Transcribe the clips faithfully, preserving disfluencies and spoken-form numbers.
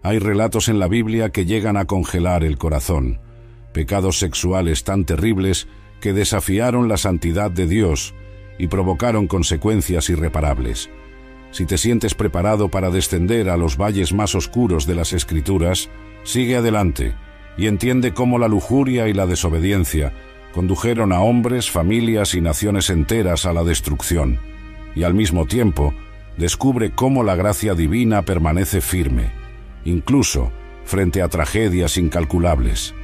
Hay relatos en la Biblia que llegan a congelar el corazón, pecados sexuales tan terribles que desafiaron la santidad de Dios y provocaron consecuencias irreparables. Si te sientes preparado para descender a los valles más oscuros de las Escrituras, sigue adelante y entiende cómo la lujuria y la desobediencia condujeron a hombres, familias y naciones enteras a la destrucción, y al mismo tiempo descubre cómo la gracia divina permanece firme, incluso frente a tragedias incalculables.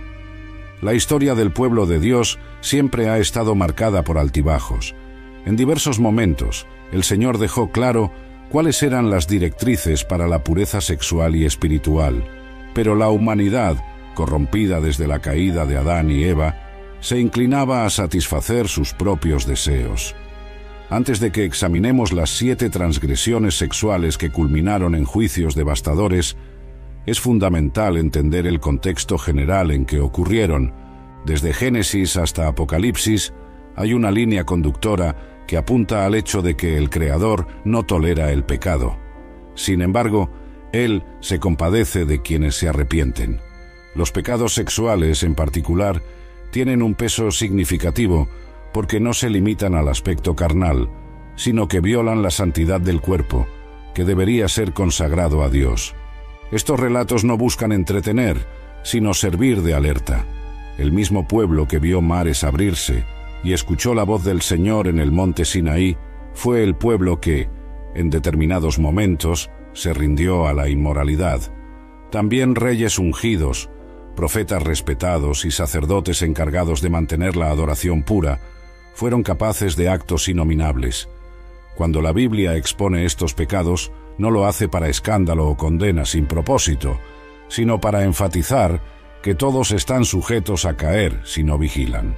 La historia del pueblo de Dios siempre ha estado marcada por altibajos. En diversos momentos, el Señor dejó claro cuáles eran las directrices para la pureza sexual y espiritual, pero la humanidad, corrompida desde la caída de Adán y Eva, se inclinaba a satisfacer sus propios deseos. Antes de que examinemos las siete transgresiones sexuales que culminaron en juicios devastadores, es fundamental entender el contexto general en que ocurrieron. Desde Génesis hasta Apocalipsis, hay una línea conductora que apunta al hecho de que el Creador no tolera el pecado. Sin embargo, Él se compadece de quienes se arrepienten. Los pecados sexuales, en particular, tienen un peso significativo porque no se limitan al aspecto carnal, sino que violan la santidad del cuerpo, que debería ser consagrado a Dios. Estos relatos no buscan entretener, sino servir de alerta. El mismo pueblo que vio mares abrirse y escuchó la voz del Señor en el monte Sinaí fue el pueblo que, en determinados momentos, se rindió a la inmoralidad. También reyes ungidos, profetas respetados y sacerdotes encargados de mantener la adoración pura, fueron capaces de actos innominables. Cuando la Biblia expone estos pecados, no lo hace para escándalo o condena sin propósito, sino para enfatizar que todos están sujetos a caer si no vigilan.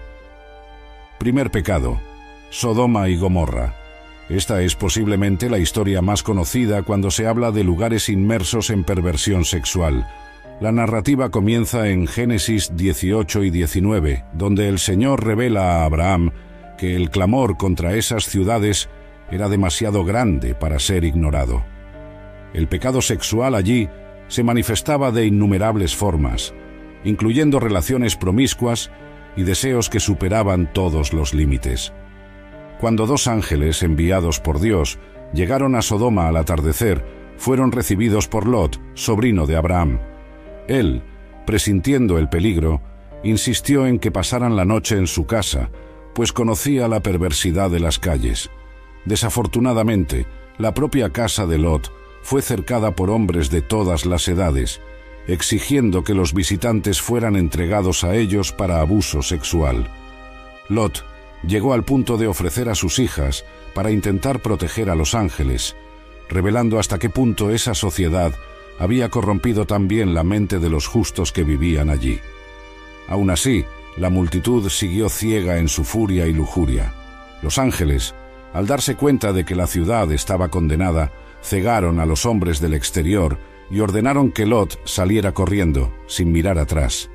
Primer pecado: Sodoma y Gomorra. Esta es posiblemente la historia más conocida cuando se habla de lugares inmersos en perversión sexual. La narrativa comienza en Génesis dieciocho y diecinueve, donde el Señor revela a Abraham que el clamor contra esas ciudades era demasiado grande para ser ignorado. El pecado sexual allí se manifestaba de innumerables formas, incluyendo relaciones promiscuas y deseos que superaban todos los límites. Cuando dos ángeles enviados por Dios llegaron a Sodoma al atardecer, fueron recibidos por Lot, sobrino de Abraham. Él, presintiendo el peligro, insistió en que pasaran la noche en su casa, pues conocía la perversidad de las calles. Desafortunadamente, la propia casa de Lot fue cercada por hombres de todas las edades, exigiendo que los visitantes fueran entregados a ellos para abuso sexual. Lot llegó al punto de ofrecer a sus hijas para intentar proteger a los ángeles, revelando hasta qué punto esa sociedad había corrompido también la mente de los justos que vivían allí. Aún así, la multitud siguió ciega en su furia y lujuria. Los ángeles, al darse cuenta de que la ciudad estaba condenada, cegaron a los hombres del exterior y ordenaron que Lot saliera corriendo, sin mirar atrás.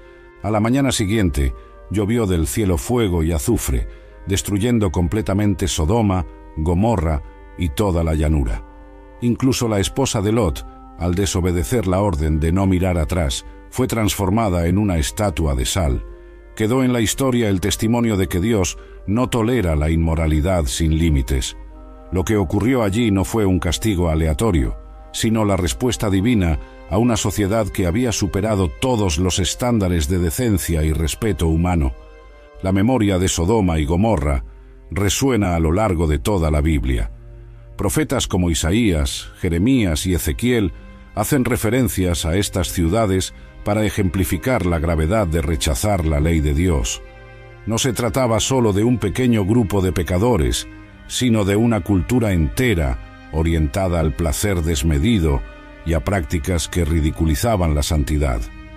A la mañana siguiente, llovió del cielo fuego y azufre, destruyendo completamente Sodoma, Gomorra y toda la llanura. Incluso la esposa de Lot, al desobedecer la orden de no mirar atrás, fue transformada en una estatua de sal. Quedó en la historia el testimonio de que Dios no tolera la inmoralidad sin límites. Lo que ocurrió allí no fue un castigo aleatorio, sino la respuesta divina a una sociedad que había superado todos los estándares de decencia y respeto humano. La memoria de Sodoma y Gomorra resuena a lo largo de toda la Biblia. Profetas como Isaías, Jeremías y Ezequiel hacen referencias a estas ciudades para ejemplificar la gravedad de rechazar la ley de Dios. No se trataba solo de un pequeño grupo de pecadores, sino de una cultura entera orientada al placer desmedido y a prácticas que ridiculizaban la santidad.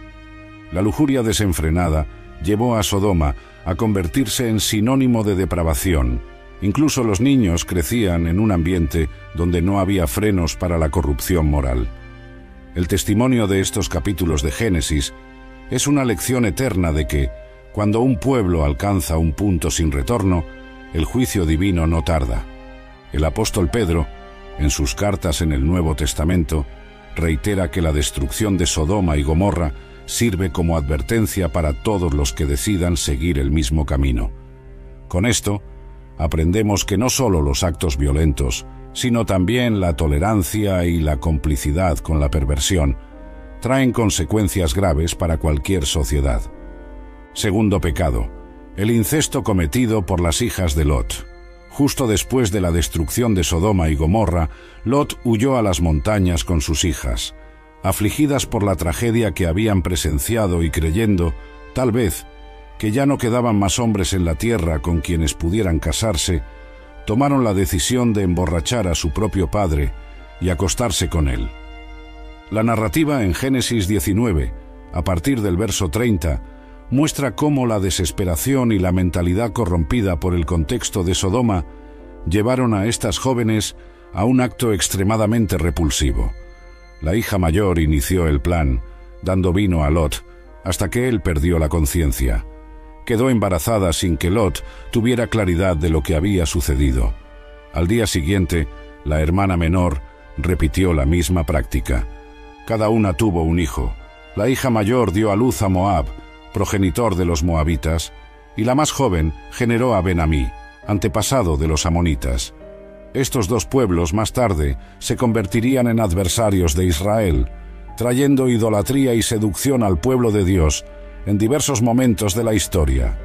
La lujuria desenfrenada llevó a Sodoma a convertirse en sinónimo de depravación. Incluso los niños crecían en un ambiente donde no había frenos para la corrupción moral. El testimonio de estos capítulos de Génesis es una lección eterna de que, cuando un pueblo alcanza un punto sin retorno, el juicio divino no tarda. El apóstol Pedro, en sus cartas en el Nuevo Testamento, reitera que la destrucción de Sodoma y Gomorra sirve como advertencia para todos los que decidan seguir el mismo camino. Con esto, aprendemos que no solo los actos violentos, sino también la tolerancia y la complicidad con la perversión, traen consecuencias graves para cualquier sociedad. Segundo pecado, el incesto cometido por las hijas de Lot. Justo después de la destrucción de Sodoma y Gomorra, Lot huyó a las montañas con sus hijas. Afligidas por la tragedia que habían presenciado y creyendo, tal vez, que ya no quedaban más hombres en la tierra con quienes pudieran casarse, tomaron la decisión de emborrachar a su propio padre y acostarse con él. La narrativa en Génesis diecinueve, a partir del verso treinta, muestra cómo la desesperación y la mentalidad corrompida por el contexto de Sodoma llevaron a estas jóvenes a un acto extremadamente repulsivo. La hija mayor inició el plan, dando vino a Lot, hasta que él perdió la conciencia. Quedó embarazada sin que Lot tuviera claridad de lo que había sucedido. Al día siguiente, la hermana menor repitió la misma práctica. Cada una tuvo un hijo. La hija mayor dio a luz a Moab, progenitor de los moabitas, y la más joven generó a Ben-Amí, antepasado de los amonitas. Estos dos pueblos más tarde se convertirían en adversarios de Israel, trayendo idolatría y seducción al pueblo de Dios en diversos momentos de la historia.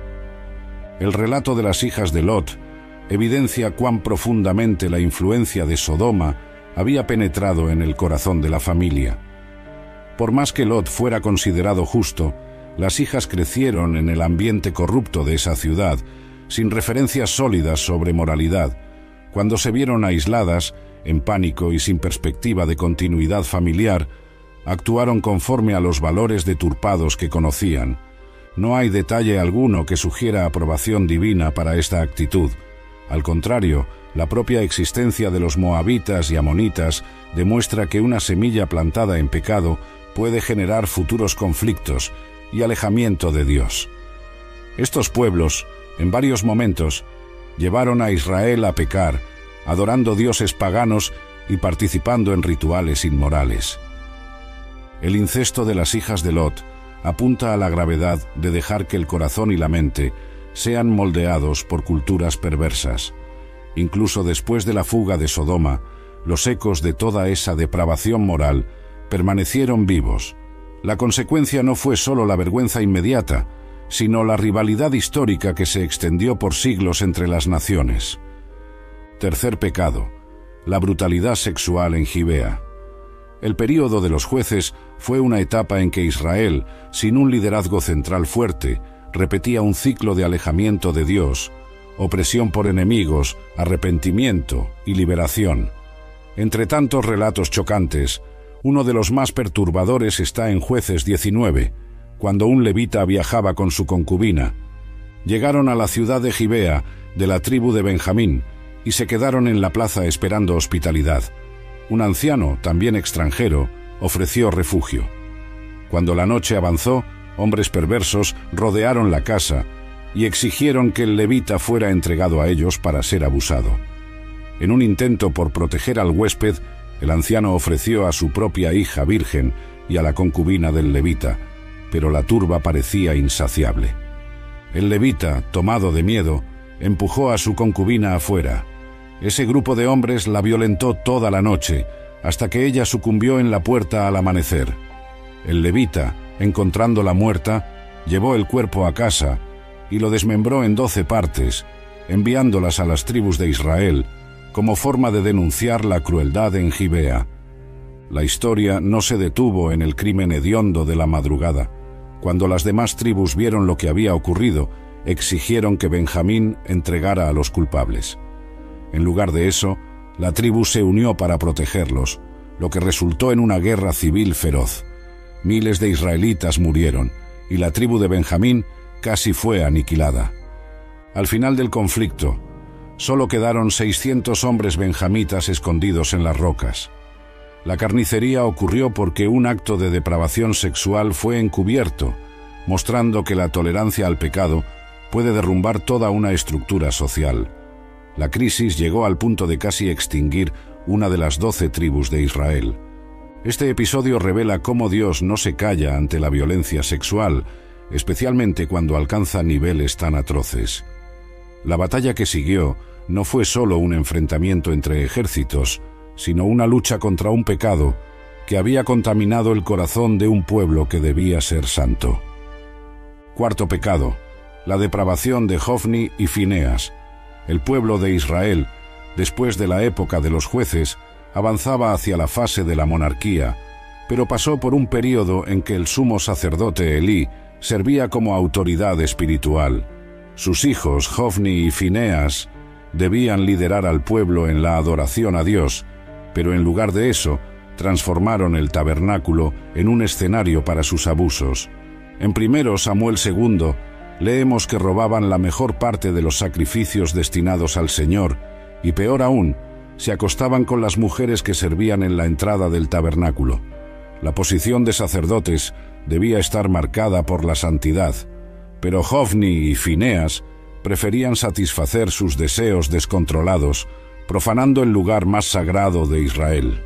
El relato de las hijas de Lot evidencia cuán profundamente la influencia de Sodoma había penetrado en el corazón de la familia. Por más que Lot fuera considerado justo, las hijas crecieron en el ambiente corrupto de esa ciudad, sin referencias sólidas sobre moralidad. Cuando se vieron aisladas, en pánico y sin perspectiva de continuidad familiar, actuaron conforme a los valores deturpados que conocían. No hay detalle alguno que sugiera aprobación divina para esta actitud. Al contrario, la propia existencia de los moabitas y amonitas demuestra que una semilla plantada en pecado puede generar futuros conflictos y alejamiento de Dios. Estos pueblos, en varios momentos, llevaron a Israel a pecar, adorando dioses paganos y participando en rituales inmorales. El incesto de las hijas de Lot apunta a la gravedad de dejar que el corazón y la mente sean moldeados por culturas perversas. Incluso después de la fuga de Sodoma, los ecos de toda esa depravación moral permanecieron vivos. La consecuencia no fue solo la vergüenza inmediata, sino la rivalidad histórica que se extendió por siglos entre las naciones. Tercer pecado, la brutalidad sexual en Gibea. El período de los jueces fue una etapa en que Israel, sin un liderazgo central fuerte, repetía un ciclo de alejamiento de Dios, opresión por enemigos, arrepentimiento y liberación. Entre tantos relatos chocantes, uno de los más perturbadores está en Jueces diecinueve, cuando un levita viajaba con su concubina. Llegaron a la ciudad de Gibea, de la tribu de Benjamín, y se quedaron en la plaza esperando hospitalidad. Un anciano, también extranjero, ofreció refugio. Cuando la noche avanzó, hombres perversos rodearon la casa y exigieron que el levita fuera entregado a ellos para ser abusado. En un intento por proteger al huésped, el anciano ofreció a su propia hija virgen y a la concubina del levita, pero la turba parecía insaciable. El levita, tomado de miedo, empujó a su concubina afuera. Ese grupo de hombres la violentó toda la noche, hasta que ella sucumbió en la puerta al amanecer. El levita, encontrándola muerta, llevó el cuerpo a casa y lo desmembró en doce partes, enviándolas a las tribus de Israel, como forma de denunciar la crueldad en Gibea. La historia no se detuvo en el crimen hediondo de la madrugada. Cuando las demás tribus vieron lo que había ocurrido, exigieron que Benjamín entregara a los culpables. En lugar de eso, la tribu se unió para protegerlos, lo que resultó en una guerra civil feroz. Miles de israelitas murieron, y la tribu de Benjamín casi fue aniquilada. Al final del conflicto, solo quedaron seiscientos hombres benjamitas escondidos en las rocas. La carnicería ocurrió porque un acto de depravación sexual fue encubierto, mostrando que la tolerancia al pecado puede derrumbar toda una estructura social. La crisis llegó al punto de casi extinguir una de las doce tribus de Israel. Este episodio revela cómo Dios no se calla ante la violencia sexual, especialmente cuando alcanza niveles tan atroces. La batalla que siguió no fue solo un enfrentamiento entre ejércitos, sino una lucha contra un pecado que había contaminado el corazón de un pueblo que debía ser santo. Cuarto pecado, la depravación de Hofni y Fineas. El pueblo de Israel, después de la época de los jueces, avanzaba hacia la fase de la monarquía, pero pasó por un período en que el sumo sacerdote Elí servía como autoridad espiritual. Sus hijos, Hofni y Fineas, debían liderar al pueblo en la adoración a Dios, pero en lugar de eso, transformaron el tabernáculo en un escenario para sus abusos. En primero Samuel segundo, leemos que robaban la mejor parte de los sacrificios destinados al Señor, y peor aún, se acostaban con las mujeres que servían en la entrada del tabernáculo. La posición de sacerdotes debía estar marcada por la santidad, pero Hofni y Fineas preferían satisfacer sus deseos descontrolados, profanando el lugar más sagrado de Israel.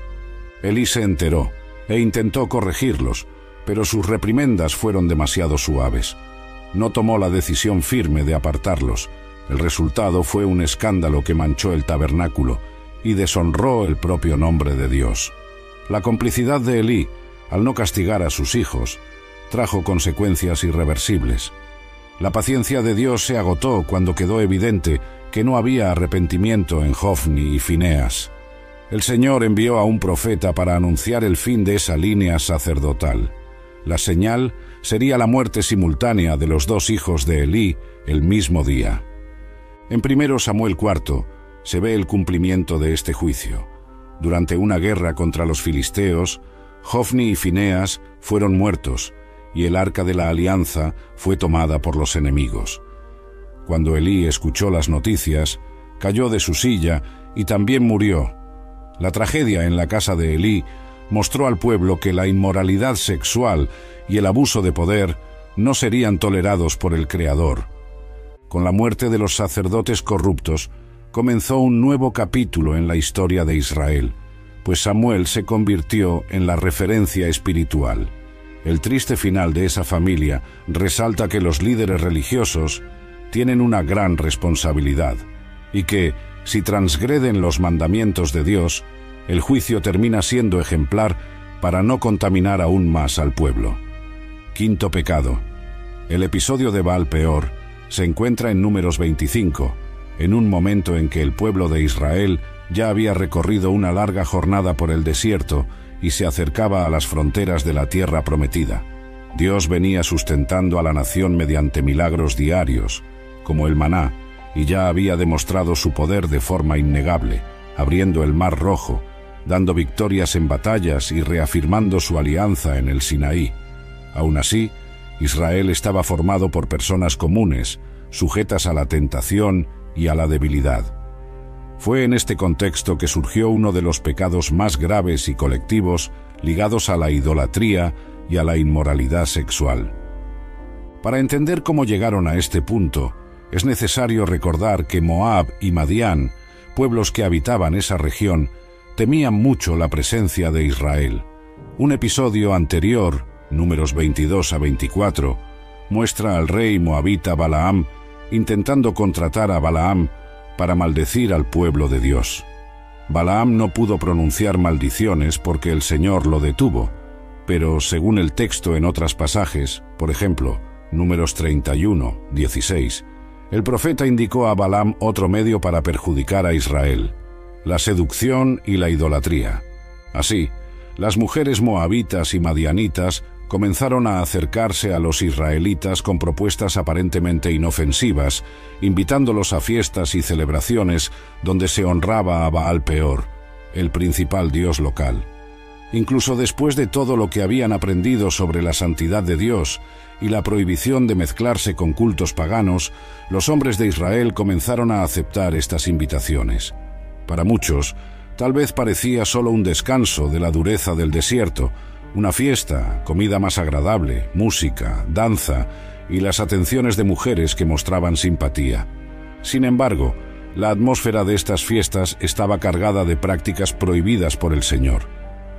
Elí se enteró e intentó corregirlos, pero sus reprimendas fueron demasiado suaves. No tomó la decisión firme de apartarlos. El resultado fue un escándalo que manchó el tabernáculo y deshonró el propio nombre de Dios. La complicidad de Elí, al no castigar a sus hijos, trajo consecuencias irreversibles. La paciencia de Dios se agotó cuando quedó evidente que no había arrepentimiento en Hofni y Fineas. El Señor envió a un profeta para anunciar el fin de esa línea sacerdotal. La señal sería la muerte simultánea de los dos hijos de Elí el mismo día. En primero Samuel cuarto se ve el cumplimiento de este juicio. Durante una guerra contra los filisteos, Hofni y Fineas fueron muertos, y el arca de la alianza fue tomada por los enemigos. Cuando Elí escuchó las noticias, cayó de su silla y también murió. La tragedia en la casa de Elí mostró al pueblo que la inmoralidad sexual y el abuso de poder no serían tolerados por el Creador. Con la muerte de los sacerdotes corruptos, comenzó un nuevo capítulo en la historia de Israel, pues Samuel se convirtió en la referencia espiritual. El triste final de esa familia resalta que los líderes religiosos tienen una gran responsabilidad, y que, si transgreden los mandamientos de Dios, el juicio termina siendo ejemplar para no contaminar aún más al pueblo. Quinto pecado. El episodio de Baal Peor se encuentra en Números veinticinco, en un momento en que el pueblo de Israel ya había recorrido una larga jornada por el desierto y se acercaba a las fronteras de la tierra prometida. Dios venía sustentando a la nación mediante milagros diarios, como el maná, y ya había demostrado su poder de forma innegable, abriendo el Mar Rojo, dando victorias en batallas y reafirmando su alianza en el Sinaí. Aún así, Israel estaba formado por personas comunes, sujetas a la tentación y a la debilidad. Fue en este contexto que surgió uno de los pecados más graves y colectivos ligados a la idolatría y a la inmoralidad sexual. Para entender cómo llegaron a este punto, es necesario recordar que Moab y Madián, pueblos que habitaban esa región, temían mucho la presencia de Israel. Un episodio anterior, Números veintidós a veinticuatro, muestra al rey moabita Balaam intentando contratar a Balaam para maldecir al pueblo de Dios. Balaam no pudo pronunciar maldiciones porque el Señor lo detuvo, pero según el texto en otros pasajes, por ejemplo, Números treinta y uno, dieciséis, el profeta indicó a Balaam otro medio para perjudicar a Israel: la seducción y la idolatría. Así, las mujeres moabitas y madianitas comenzaron a acercarse a los israelitas con propuestas aparentemente inofensivas, invitándolos a fiestas y celebraciones donde se honraba a Baal Peor, el principal dios local. Incluso después de todo lo que habían aprendido sobre la santidad de Dios y la prohibición de mezclarse con cultos paganos, los hombres de Israel comenzaron a aceptar estas invitaciones. Para muchos, tal vez parecía solo un descanso de la dureza del desierto, una fiesta, comida más agradable, música, danza y las atenciones de mujeres que mostraban simpatía. Sin embargo, la atmósfera de estas fiestas estaba cargada de prácticas prohibidas por el Señor.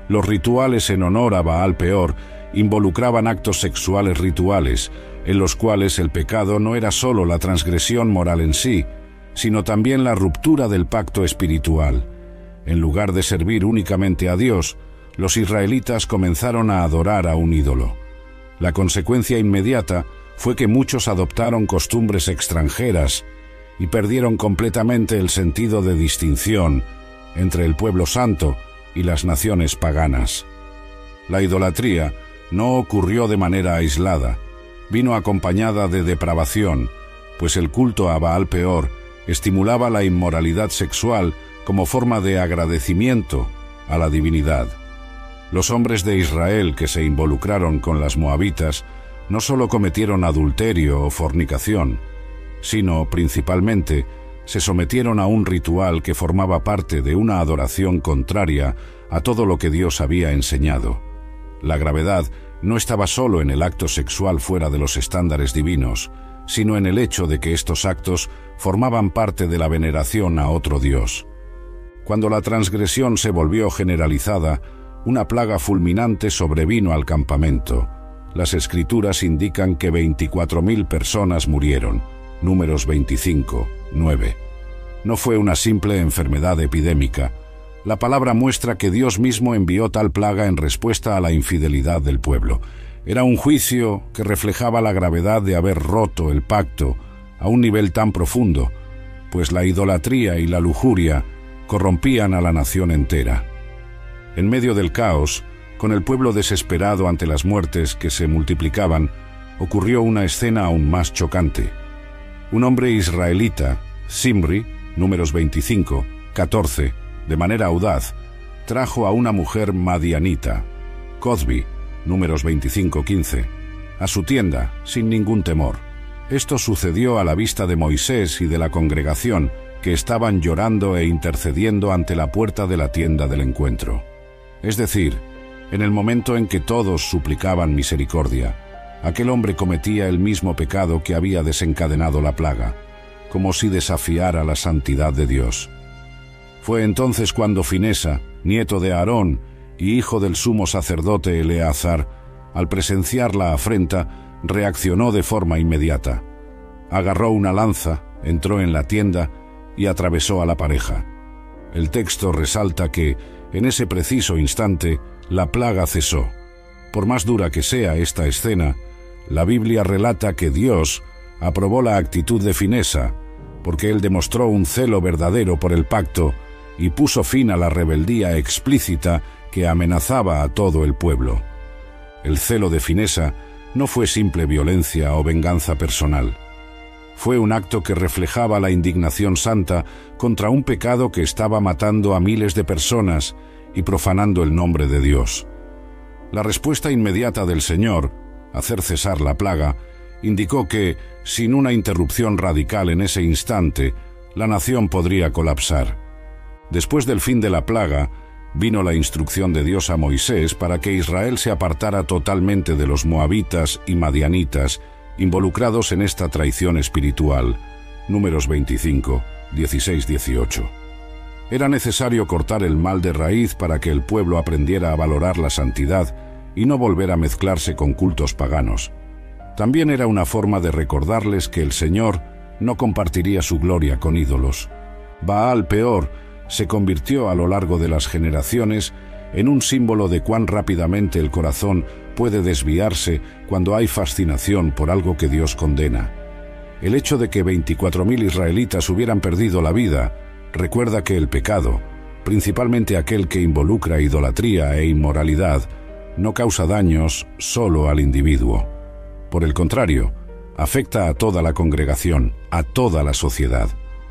Los rituales en honor a Baal Peor involucraban actos sexuales rituales, en los cuales el pecado no era sólo la transgresión moral en sí, sino también la ruptura del pacto espiritual. En lugar de servir únicamente a Dios, los israelitas comenzaron a adorar a un ídolo. La consecuencia inmediata fue que muchos adoptaron costumbres extranjeras y perdieron completamente el sentido de distinción entre el pueblo santo y las naciones paganas. La idolatría no ocurrió de manera aislada, vino acompañada de depravación, pues el culto a Baal Peor estimulaba la inmoralidad sexual como forma de agradecimiento a la divinidad. Los hombres de Israel que se involucraron con las moabitas no solo cometieron adulterio o fornicación, sino, principalmente, se sometieron a un ritual que formaba parte de una adoración contraria a todo lo que Dios había enseñado. La gravedad no estaba solo en el acto sexual fuera de los estándares divinos, sino en el hecho de que estos actos formaban parte de la veneración a otro Dios. Cuando la transgresión se volvió generalizada, una plaga fulminante sobrevino al campamento. Las escrituras indican que veinticuatro mil personas murieron, Números veinticinco, nueve. No fue una simple enfermedad epidémica. La palabra muestra que Dios mismo envió tal plaga en respuesta a la infidelidad del pueblo. Era un juicio que reflejaba la gravedad de haber roto el pacto a un nivel tan profundo, pues la idolatría y la lujuria corrompían a la nación entera. En medio del caos, con el pueblo desesperado ante las muertes que se multiplicaban, ocurrió una escena aún más chocante. Un hombre israelita, Zimri, Números veinticinco, catorce, de manera audaz, trajo a una mujer madianita, Cozbi, Números veinticinco, quince, a su tienda, sin ningún temor. Esto sucedió a la vista de Moisés y de la congregación, que estaban llorando e intercediendo ante la puerta de la tienda del encuentro. Es decir, en el momento en que todos suplicaban misericordia, aquel hombre cometía el mismo pecado que había desencadenado la plaga, como si desafiara la santidad de Dios. Fue entonces cuando Finesa, nieto de Aarón y hijo del sumo sacerdote Eleazar, al presenciar la afrenta, reaccionó de forma inmediata. Agarró una lanza, entró en la tienda y atravesó a la pareja. El texto resalta que, en ese preciso instante, la plaga cesó. Por más dura que sea esta escena, la Biblia relata que Dios aprobó la actitud de Finesa, porque él demostró un celo verdadero por el pacto y puso fin a la rebeldía explícita que amenazaba a todo el pueblo. El celo de Finesa no fue simple violencia o venganza personal. Fue un acto que reflejaba la indignación santa contra un pecado que estaba matando a miles de personas y profanando el nombre de Dios. La respuesta inmediata del Señor, hacer cesar la plaga, indicó que, sin una interrupción radical en ese instante, la nación podría colapsar. Después del fin de la plaga, vino la instrucción de Dios a Moisés para que Israel se apartara totalmente de los moabitas y madianitas involucrados en esta traición espiritual. Números veinticinco, dieciséis, dieciocho. Era necesario cortar el mal de raíz para que el pueblo aprendiera a valorar la santidad y no volver a mezclarse con cultos paganos. También era una forma de recordarles que el Señor no compartiría su gloria con ídolos. Baal Peor se convirtió a lo largo de las generaciones en un símbolo de cuán rápidamente el corazón puede desviarse cuando hay fascinación por algo que Dios condena. El hecho de que veinticuatro mil israelitas hubieran perdido la vida recuerda que el pecado, principalmente aquel que involucra idolatría e inmoralidad, no causa daños solo al individuo. Por el contrario, afecta a toda la congregación, a toda la sociedad.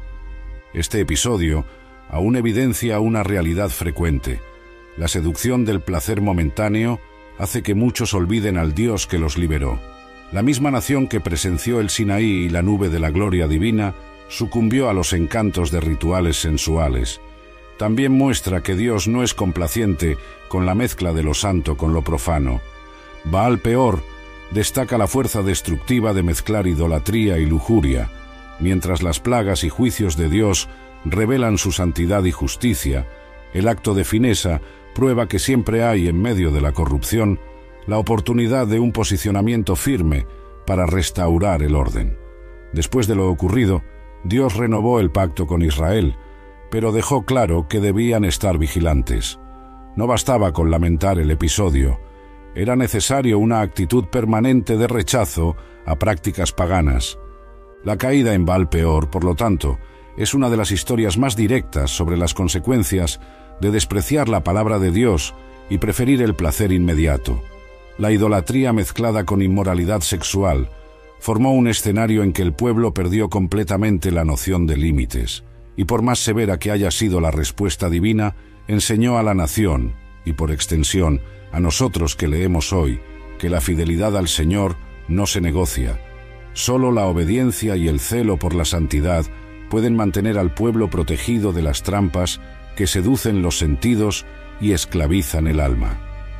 Este episodio aún evidencia una realidad frecuente. La seducción del placer momentáneo hace que muchos olviden al Dios que los liberó. La misma nación que presenció el Sinaí y la nube de la gloria divina sucumbió a los encantos de rituales sensuales. También muestra que Dios no es complaciente con la mezcla de lo santo con lo profano. Baal Peor destaca la fuerza destructiva de mezclar idolatría y lujuria, mientras las plagas y juicios de Dios revelan su santidad y justicia. El acto de Finesa prueba que siempre hay en medio de la corrupción la oportunidad de un posicionamiento firme para restaurar el orden. Después de lo ocurrido, Dios renovó el pacto con Israel, pero dejó claro que debían estar vigilantes. No bastaba con lamentar el episodio, era necesario una actitud permanente de rechazo a prácticas paganas. La caída en Baal-peor, por lo tanto, es una de las historias más directas sobre las consecuencias de despreciar la palabra de Dios y preferir el placer inmediato. La idolatría mezclada con inmoralidad sexual formó un escenario en que el pueblo perdió completamente la noción de límites, y por más severa que haya sido la respuesta divina, enseñó a la nación, y por extensión a nosotros que leemos hoy, que la fidelidad al Señor no se negocia. Solo la obediencia y el celo por la santidad pueden mantener al pueblo protegido de las trampas que seducen los sentidos y esclavizan el alma.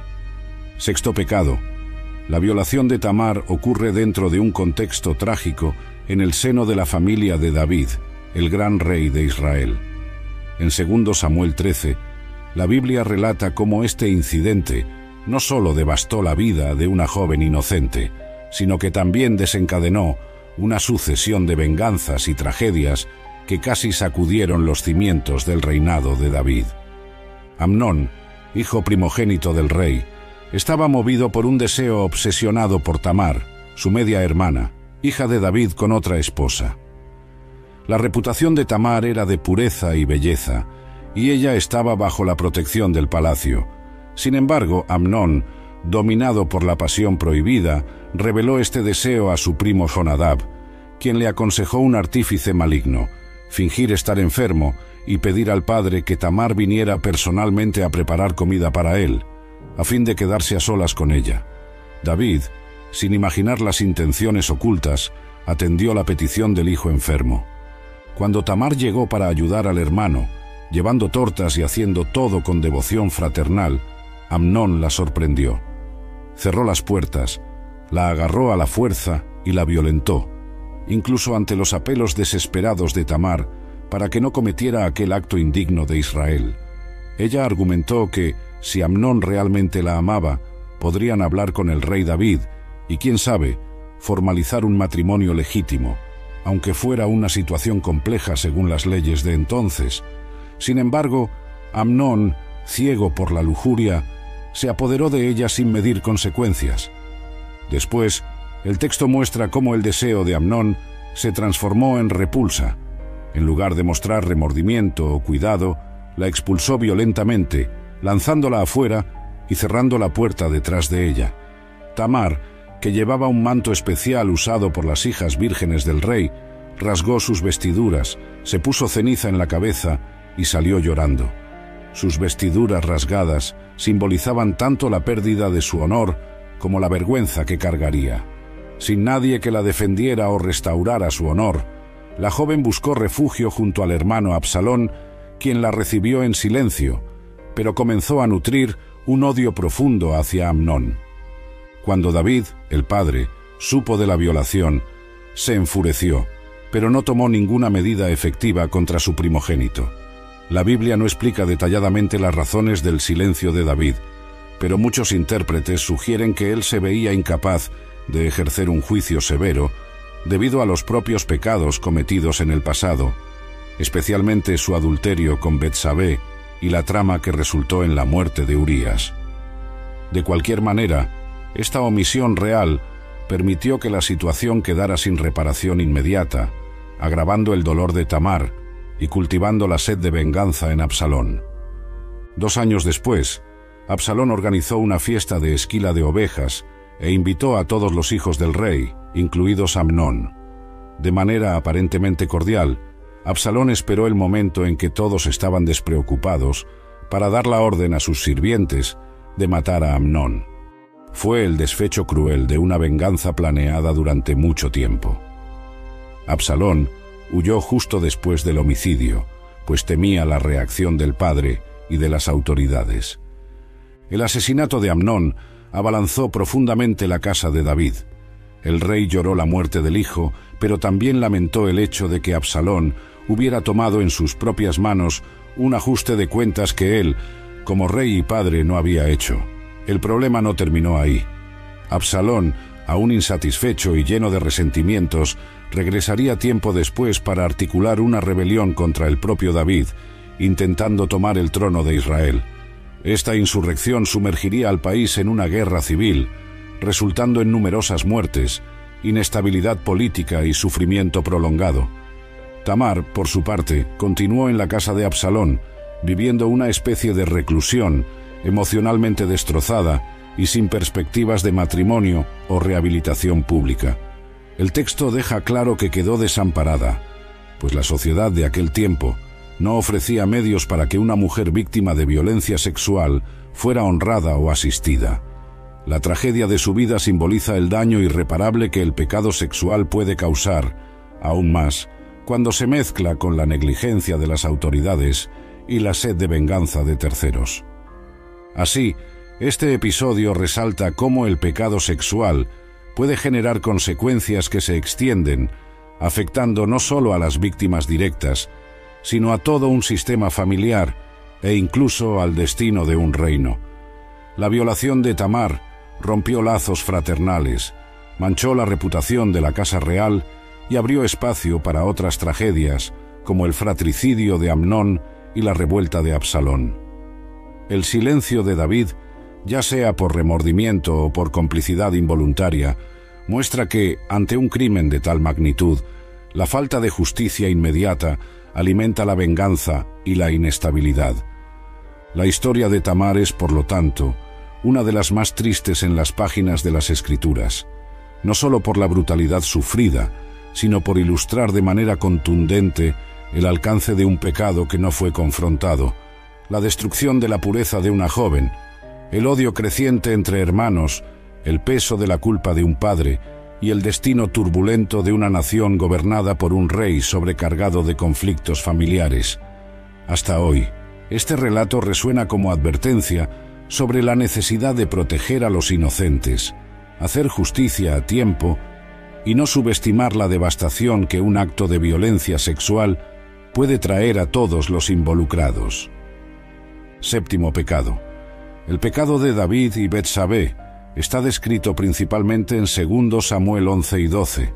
Sexto pecado. La violación de Tamar ocurre dentro de un contexto trágico en el seno de la familia de David, el gran rey de Israel. En segundo Samuel trece, la Biblia relata cómo este incidente no solo devastó la vida de una joven inocente, sino que también desencadenó una sucesión de venganzas y tragedias que casi sacudieron los cimientos del reinado de David. Amnón, hijo primogénito del rey, estaba movido por un deseo obsesionado por Tamar, su media hermana, hija de David con otra esposa. La reputación de Tamar era de pureza y belleza, y ella estaba bajo la protección del palacio. Sin embargo, Amnón, dominado por la pasión prohibida, reveló este deseo a su primo Jonadab, quien le aconsejó un artífice maligno, fingir estar enfermo y pedir al padre que Tamar viniera personalmente a preparar comida para él, a fin de quedarse a solas con ella. David, sin imaginar las intenciones ocultas, atendió la petición del hijo enfermo. Cuando Tamar llegó para ayudar al hermano, llevando tortas y haciendo todo con devoción fraternal, Amnón la sorprendió. Cerró las puertas, la agarró a la fuerza y la violentó, incluso ante los apelos desesperados de Tamar para que no cometiera aquel acto indigno de Israel. Ella argumentó que, si Amnón realmente la amaba, podrían hablar con el rey David y, quién sabe, formalizar un matrimonio legítimo, aunque fuera una situación compleja según las leyes de entonces. Sin embargo, Amnón, ciego por la lujuria, se apoderó de ella sin medir consecuencias. Después, el texto muestra cómo el deseo de Amnón se transformó en repulsa. En lugar de mostrar remordimiento o cuidado, la expulsó violentamente, lanzándola afuera y cerrando la puerta detrás de ella. Tamar, que llevaba un manto especial usado por las hijas vírgenes del rey, rasgó sus vestiduras, se puso ceniza en la cabeza y salió llorando. Sus vestiduras rasgadas simbolizaban tanto la pérdida de su honor como la vergüenza que cargaría. Sin nadie que la defendiera o restaurara su honor, la joven buscó refugio junto al hermano Absalón, quien la recibió en silencio, pero comenzó a nutrir un odio profundo hacia Amnón. Cuando David, el padre, supo de la violación, se enfureció, pero no tomó ninguna medida efectiva contra su primogénito. La Biblia no explica detalladamente las razones del silencio de David, pero muchos intérpretes sugieren que él se veía incapaz de ejercer un juicio severo debido a los propios pecados cometidos en el pasado, especialmente su adulterio con Betsabé y la trama que resultó en la muerte de Urías. De cualquier manera, esta omisión real permitió que la situación quedara sin reparación inmediata, agravando el dolor de Tamar y cultivando la sed de venganza en Absalón. Dos años después, Absalón organizó una fiesta de esquila de ovejas e invitó a todos los hijos del rey, incluidos Amnón. De manera aparentemente cordial, Absalón esperó el momento en que todos estaban despreocupados para dar la orden a sus sirvientes de matar a Amnón. Fue el desfecho cruel de una venganza planeada durante mucho tiempo. Absalón huyó justo después del homicidio, pues temía la reacción del padre y de las autoridades. El asesinato de Amnón abalanzó profundamente la casa de David. El rey lloró la muerte del hijo, pero también lamentó el hecho de que Absalón hubiera tomado en sus propias manos un ajuste de cuentas que él, como rey y padre no había hecho. El problema no terminó ahí. Absalón, aún insatisfecho y lleno de resentimientos, regresaría tiempo después para articular una rebelión contra el propio David, intentando tomar el trono de Israel. Esta insurrección sumergiría al país en una guerra civil, resultando en numerosas muertes, inestabilidad política y sufrimiento prolongado. Tamar, por su parte, continuó en la casa de Absalón, viviendo una especie de reclusión, emocionalmente destrozada y sin perspectivas de matrimonio o rehabilitación pública. El texto deja claro que quedó desamparada, pues la sociedad de aquel tiempo no ofrecía medios para que una mujer víctima de violencia sexual fuera honrada o asistida. La tragedia de su vida simboliza el daño irreparable que el pecado sexual puede causar, aún más cuando se mezcla con la negligencia de las autoridades y la sed de venganza de terceros. Así, este episodio resalta cómo el pecado sexual puede generar consecuencias que se extienden, afectando no solo a las víctimas directas, sino a todo un sistema familiar e incluso al destino de un reino. La violación de Tamar rompió lazos fraternales, manchó la reputación de la casa real y abrió espacio para otras tragedias, como el fratricidio de Amnón y la revuelta de Absalón. El silencio de David, ya sea por remordimiento o por complicidad involuntaria, muestra que, ante un crimen de tal magnitud, la falta de justicia inmediata alimenta la venganza y la inestabilidad. La historia de Tamar es, por lo tanto, una de las más tristes en las páginas de las Escrituras, no solo por la brutalidad sufrida, sino por ilustrar de manera contundente el alcance de un pecado que no fue confrontado, la destrucción de la pureza de una joven, el odio creciente entre hermanos, el peso de la culpa de un padre y el destino turbulento de una nación gobernada por un rey sobrecargado de conflictos familiares. Hasta hoy, este relato resuena como advertencia sobre la necesidad de proteger a los inocentes, hacer justicia a tiempo y no subestimar la devastación que un acto de violencia sexual puede traer a todos los involucrados. Séptimo pecado. El pecado de David y Betsabé está descrito principalmente en segundo Samuel once y doce.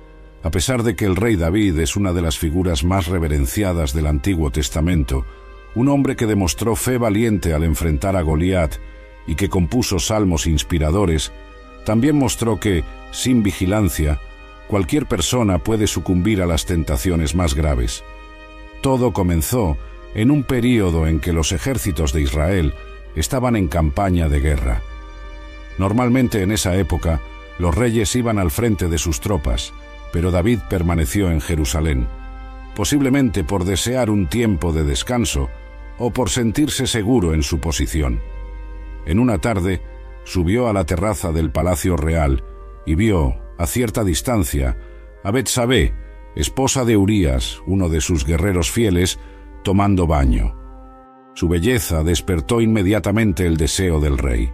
A pesar de que el rey David es una de las figuras más reverenciadas del Antiguo Testamento, un hombre que demostró fe valiente al enfrentar a Goliat y que compuso salmos inspiradores, también mostró que, sin vigilancia, cualquier persona puede sucumbir a las tentaciones más graves. Todo comenzó en un período en que los ejércitos de Israel estaban en campaña de guerra. Normalmente en esa época, los reyes iban al frente de sus tropas, pero David permaneció en Jerusalén, posiblemente por desear un tiempo de descanso o por sentirse seguro en su posición. En una tarde, subió a la terraza del palacio real y vio, a cierta distancia, a Betsabé, esposa de Urías, uno de sus guerreros fieles, tomando baño. Su belleza despertó inmediatamente el deseo del rey.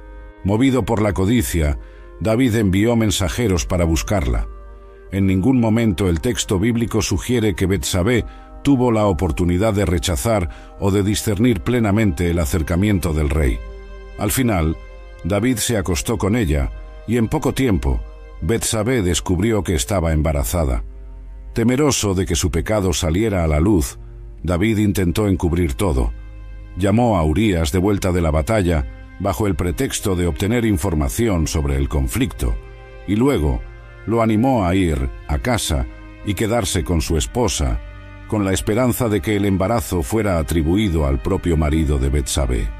Movido por la codicia, David envió mensajeros para buscarla. En ningún momento el texto bíblico sugiere que Betsabé tuvo la oportunidad de rechazar o de discernir plenamente el acercamiento del rey. Al final, David se acostó con ella y en poco tiempo, Betsabé descubrió que estaba embarazada. Temeroso de que su pecado saliera a la luz, David intentó encubrir todo. Llamó a Urías de vuelta de la batalla bajo el pretexto de obtener información sobre el conflicto y luego lo animó a ir a casa y quedarse con su esposa, con la esperanza de que el embarazo fuera atribuido al propio marido de Betsabé.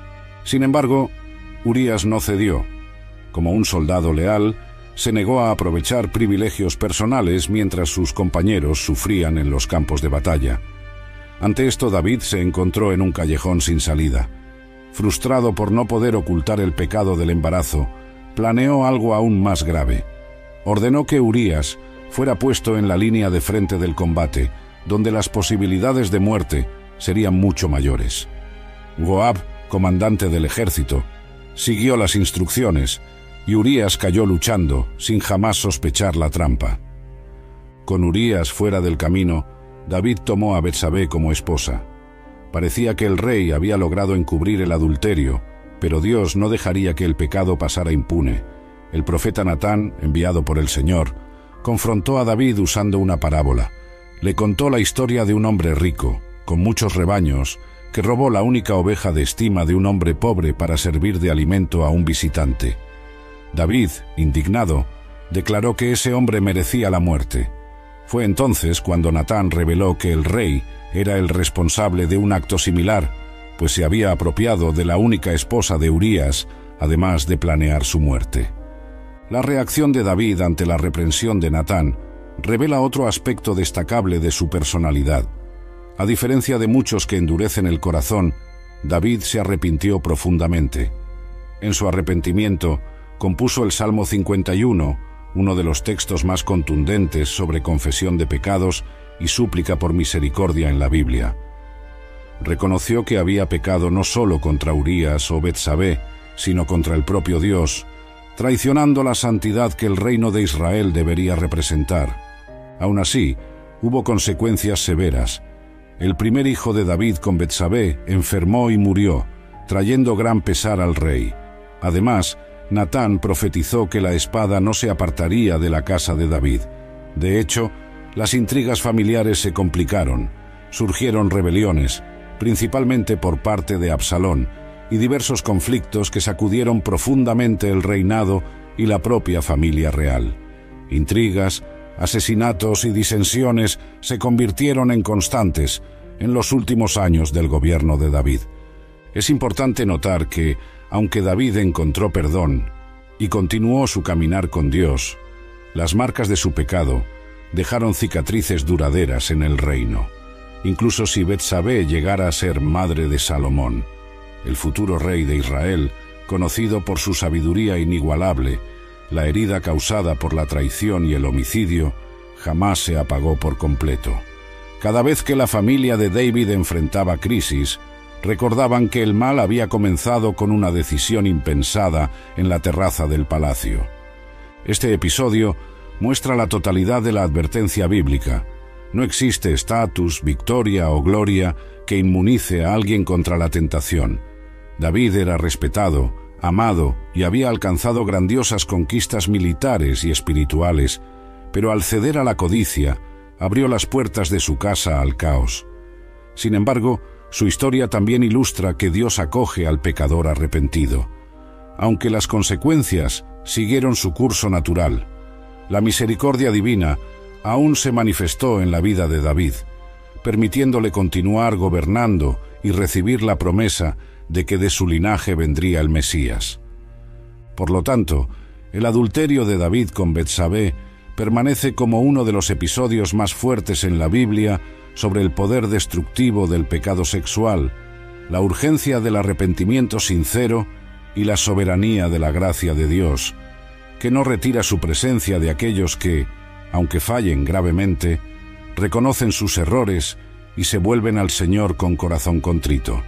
Sin embargo, Urías no cedió. Como un soldado leal, se negó a aprovechar privilegios personales mientras sus compañeros sufrían en los campos de batalla. Ante esto, David se encontró en un callejón sin salida. Frustrado por no poder ocultar el pecado del embarazo, planeó algo aún más grave. Ordenó que Urías fuera puesto en la línea de frente del combate, donde las posibilidades de muerte serían mucho mayores. Joab, comandante del ejército, siguió las instrucciones y Urías cayó luchando sin jamás sospechar la trampa. Con Urías fuera del camino, David tomó a Betsabé como esposa. Parecía que el rey había logrado encubrir el adulterio, pero Dios no dejaría que el pecado pasara impune. El profeta Natán, enviado por el Señor, confrontó a David usando una parábola. Le contó la historia de un hombre rico, con muchos rebaños, que robó la única oveja de estima de un hombre pobre para servir de alimento a un visitante. David, indignado, declaró que ese hombre merecía la muerte. Fue entonces cuando Natán reveló que el rey era el responsable de un acto similar, pues se había apropiado de la única esposa de Urías, además de planear su muerte. La reacción de David ante la reprensión de Natán revela otro aspecto destacable de su personalidad. A diferencia de muchos que endurecen el corazón, David se arrepintió profundamente. En su arrepentimiento, compuso el Salmo cincuenta y uno, uno de los textos más contundentes sobre confesión de pecados y súplica por misericordia en la Biblia. Reconoció que había pecado no solo contra Urías o Betsabé, sino contra el propio Dios, traicionando la santidad que el reino de Israel debería representar. Aún así, hubo consecuencias severas. El primer hijo de David con Betsabé enfermó y murió, trayendo gran pesar al rey. Además, Natán profetizó que la espada no se apartaría de la casa de David. De hecho, las intrigas familiares se complicaron. Surgieron rebeliones, principalmente por parte de Absalón, y diversos conflictos que sacudieron profundamente el reinado y la propia familia real. Intrigas, asesinatos y disensiones se convirtieron en constantes en los últimos años del gobierno de David. Es importante notar que, aunque David encontró perdón y continuó su caminar con Dios, las marcas de su pecado dejaron cicatrices duraderas en el reino, incluso si Betsabé llegara a ser madre de Salomón. El futuro rey de Israel, conocido por su sabiduría inigualable, la herida causada por la traición y el homicidio, jamás se apagó por completo. Cada vez que la familia de David enfrentaba crisis, recordaban que el mal había comenzado con una decisión impensada en la terraza del palacio. Este episodio muestra la totalidad de la advertencia bíblica. No existe estatus, victoria o gloria que inmunice a alguien contra la tentación. David era respetado, amado y había alcanzado grandiosas conquistas militares y espirituales, pero al ceder a la codicia, abrió las puertas de su casa al caos. Sin embargo, su historia también ilustra que Dios acoge al pecador arrepentido. Aunque las consecuencias siguieron su curso natural, la misericordia divina aún se manifestó en la vida de David, permitiéndole continuar gobernando y recibir la promesa de que de su linaje vendría el Mesías. Por lo tanto, el adulterio de David con Betsabé permanece como uno de los episodios más fuertes en la Biblia sobre el poder destructivo del pecado sexual, la urgencia del arrepentimiento sincero y la soberanía de la gracia de Dios, que no retira su presencia de aquellos que, aunque fallen gravemente, reconocen sus errores y se vuelven al Señor con corazón contrito.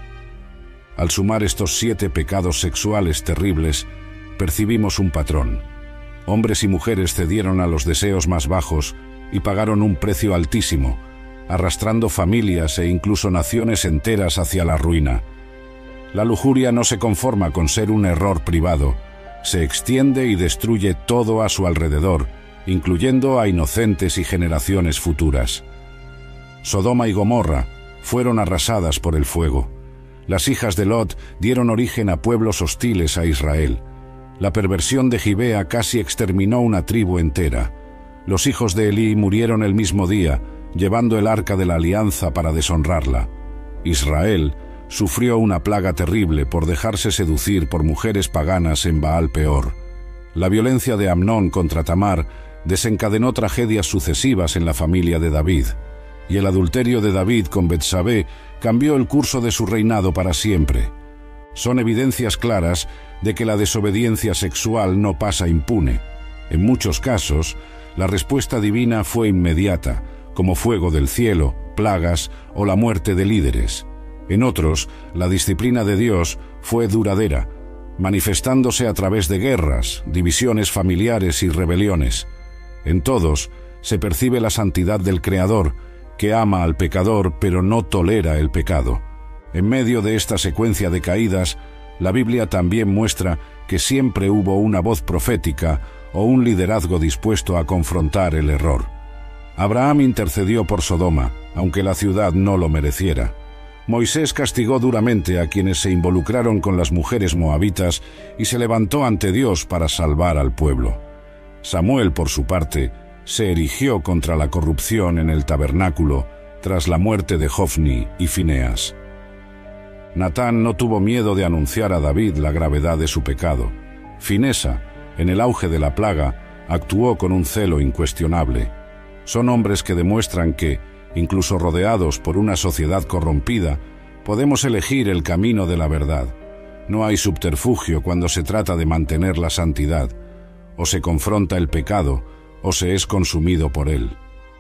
Al sumar estos siete pecados sexuales terribles, percibimos un patrón. Hombres y mujeres cedieron a los deseos más bajos y pagaron un precio altísimo, arrastrando familias e incluso naciones enteras hacia la ruina. La lujuria no se conforma con ser un error privado, se extiende y destruye todo a su alrededor, incluyendo a inocentes y generaciones futuras. Sodoma y Gomorra fueron arrasadas por el fuego. Las hijas de Lot dieron origen a pueblos hostiles a Israel. La perversión de Gibea casi exterminó una tribu entera. Los hijos de Elí murieron el mismo día, llevando el arca de la alianza para deshonrarla. Israel sufrió una plaga terrible por dejarse seducir por mujeres paganas en Baal Peor. La violencia de Amnón contra Tamar desencadenó tragedias sucesivas en la familia de David, y el adulterio de David con Betsabé cambió el curso de su reinado para siempre. Son evidencias claras de que la desobediencia sexual no pasa impune. En muchos casos, la respuesta divina fue inmediata, como fuego del cielo, plagas o la muerte de líderes. En otros, la disciplina de Dios fue duradera, manifestándose a través de guerras, divisiones familiares y rebeliones. En todos, se percibe la santidad del Creador, que ama al pecador pero no tolera el pecado. En medio de esta secuencia de caídas, la Biblia también muestra que siempre hubo una voz profética o un liderazgo dispuesto a confrontar el error. Abraham intercedió por Sodoma, aunque la ciudad no lo mereciera. Moisés castigó duramente a quienes se involucraron con las mujeres moabitas y se levantó ante Dios para salvar al pueblo. Samuel, por su parte, se erigió contra la corrupción en el tabernáculo tras la muerte de Jofni y Fineas. Natán no tuvo miedo de anunciar a David la gravedad de su pecado. Finesa, en el auge de la plaga, actuó con un celo incuestionable. Son hombres que demuestran que, incluso rodeados por una sociedad corrompida, podemos elegir el camino de la verdad. No hay subterfugio cuando se trata de mantener la santidad. O se confronta el pecado, o se es consumido por él.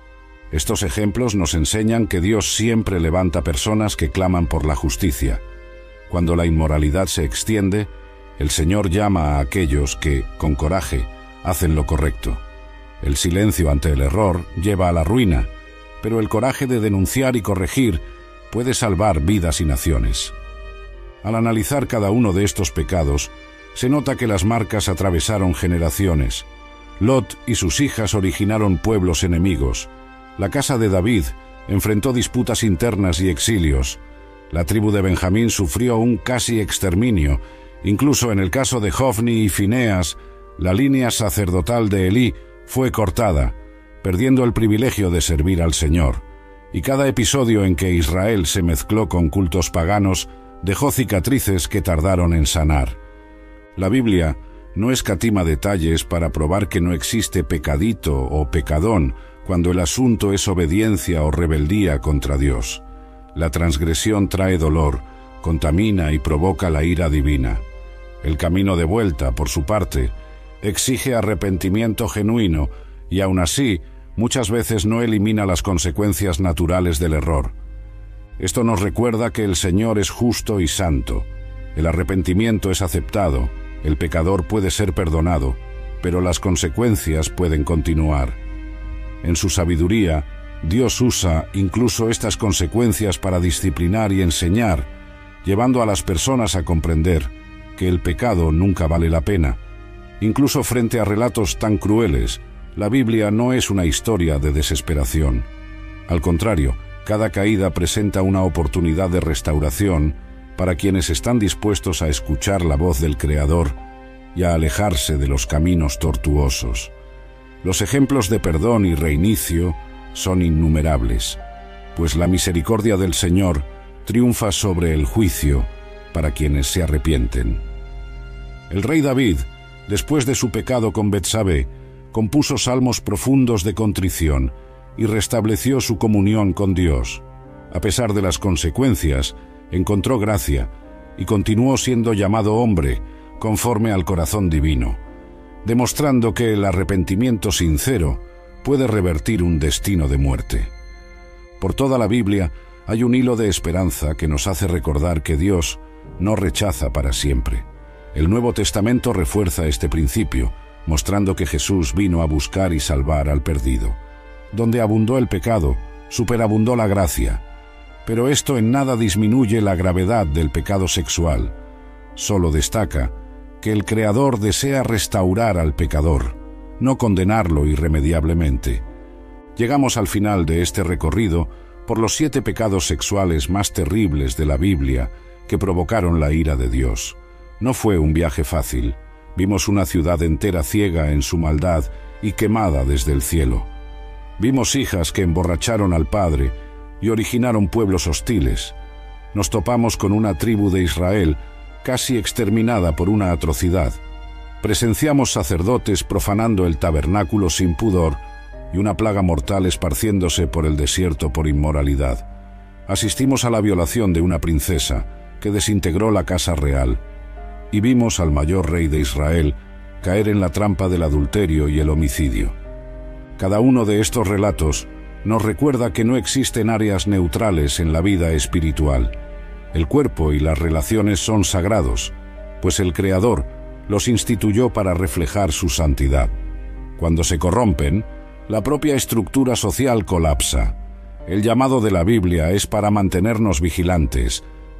Estos ejemplos nos enseñan que Dios siempre levanta personas que claman por la justicia. Cuando la inmoralidad se extiende, el Señor llama a aquellos que, con coraje, hacen lo correcto. El silencio ante el error lleva a la ruina, pero el coraje de denunciar y corregir puede salvar vidas y naciones. Al analizar cada uno de estos pecados, se nota que las marcas atravesaron generaciones. Lot y sus hijas originaron pueblos enemigos. La casa de David enfrentó disputas internas y exilios. La tribu de Benjamín sufrió un casi exterminio. Incluso en el caso de Jofni y Fineas, la línea sacerdotal de Elí fue cortada, perdiendo el privilegio de servir al Señor. Y cada episodio en que Israel se mezcló con cultos paganos dejó cicatrices que tardaron en sanar. La Biblia no escatima detalles para probar que no existe pecadito o pecadón cuando el asunto es obediencia o rebeldía contra Dios. La transgresión trae dolor, contamina y provoca la ira divina. El camino de vuelta, por su parte, exige arrepentimiento genuino y aún así, muchas veces no elimina las consecuencias naturales del error. Esto nos recuerda que el Señor es justo y santo. El arrepentimiento es aceptado, el pecador puede ser perdonado, pero las consecuencias pueden continuar. En su sabiduría, Dios usa incluso estas consecuencias para disciplinar y enseñar, llevando a las personas a comprender que el pecado nunca vale la pena. Incluso frente a relatos tan crueles, la Biblia no es una historia de desesperación. Al contrario, cada caída presenta una oportunidad de restauración para quienes están dispuestos a escuchar la voz del Creador y a alejarse de los caminos tortuosos. Los ejemplos de perdón y reinicio son innumerables, pues la misericordia del Señor triunfa sobre el juicio para quienes se arrepienten. El rey David, después de su pecado con Betsabé, compuso salmos profundos de contrición y restableció su comunión con Dios. A pesar de las consecuencias, encontró gracia y continuó siendo llamado hombre conforme al corazón divino, demostrando que el arrepentimiento sincero puede revertir un destino de muerte. Por toda la Biblia hay un hilo de esperanza que nos hace recordar que Dios no rechaza para siempre. El Nuevo Testamento refuerza este principio, mostrando que Jesús vino a buscar y salvar al perdido. Donde abundó el pecado, superabundó la gracia. Pero esto en nada disminuye la gravedad del pecado sexual. Solo destaca que el Creador desea restaurar al pecador, no condenarlo irremediablemente. Llegamos al final de este recorrido por los siete pecados sexuales más terribles de la Biblia que provocaron la ira de Dios. No fue un viaje fácil. Vimos una ciudad entera ciega en su maldad y quemada desde el cielo. Vimos hijas que emborracharon al padre y originaron pueblos hostiles. Nos topamos con una tribu de Israel casi exterminada por una atrocidad. Presenciamos sacerdotes profanando el tabernáculo sin pudor y una plaga mortal esparciéndose por el desierto por inmoralidad. Asistimos a la violación de una princesa que desintegró la casa real. Y vimos al mayor rey de Israel caer en la trampa del adulterio y el homicidio. Cada uno de estos relatos nos recuerda que no existen áreas neutrales en la vida espiritual. El cuerpo y las relaciones son sagrados, pues el Creador los instituyó para reflejar su santidad. Cuando se corrompen, la propia estructura social colapsa. El llamado de la Biblia es para mantenernos vigilantes,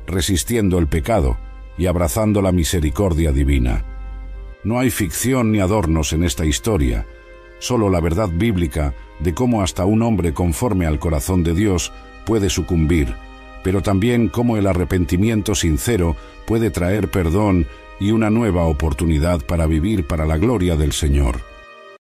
resistiendo el pecado y abrazando la misericordia divina. No hay ficción ni adornos en esta historia, solo la verdad bíblica de cómo hasta un hombre conforme al corazón de Dios puede sucumbir, pero también cómo el arrepentimiento sincero puede traer perdón y una nueva oportunidad para vivir para la gloria del Señor.